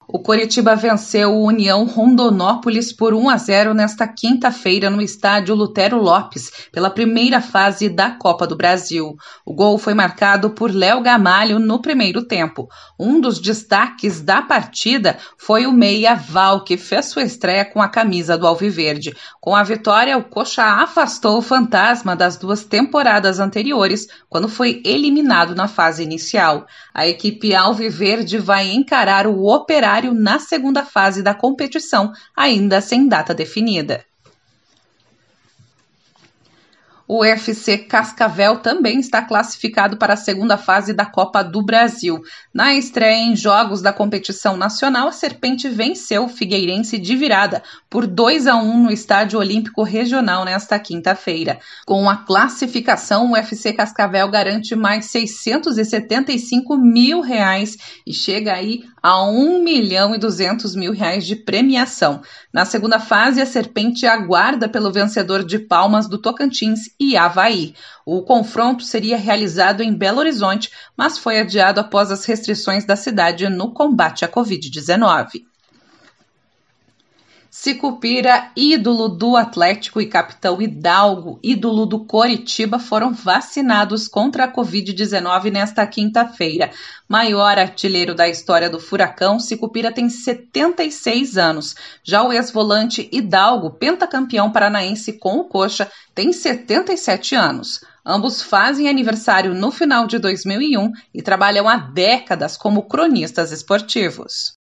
O Coritiba venceu o União Rondonópolis por 1-0 nesta quinta-feira no estádio Lutero Lopes, pela primeira fase da Copa do Brasil. O gol foi marcado por Léo Gamalho no primeiro tempo. Um dos destaques da partida foi o meia Val, que fez sua estreia com a camisa do Alviverde. Com a vitória, o Coxa afastou o fantasma das duas temporadas anteriores, quando foi eliminado na fase inicial. A equipe Alviverde vai encarar o Operário na segunda fase da competição, ainda sem data definida. O FC Cascavel também está classificado para a segunda fase da Copa do Brasil. Na estreia em jogos da competição nacional, a Serpente venceu o Figueirense de virada por 2-1 no Estádio Olímpico Regional nesta quinta-feira. Com a classificação, o FC Cascavel garante mais R$675 mil e chega aí a R$1.200.000 de premiação. Na segunda fase, a Serpente aguarda pelo vencedor de Palmas do Tocantins e Avaí. O confronto seria realizado em Belo Horizonte, mas foi adiado após as restrições da cidade no combate à Covid-19. Sicupira, ídolo do Atlético, e capitão Hidalgo, ídolo do Coritiba, foram vacinados contra a Covid-19 nesta quinta-feira. Maior artilheiro da história do Furacão, Sicupira tem 76 anos. Já o ex-volante Hidalgo, pentacampeão paranaense com o Coxa, tem 77 anos. Ambos fazem aniversário no final de 2001 e trabalham há décadas como cronistas esportivos.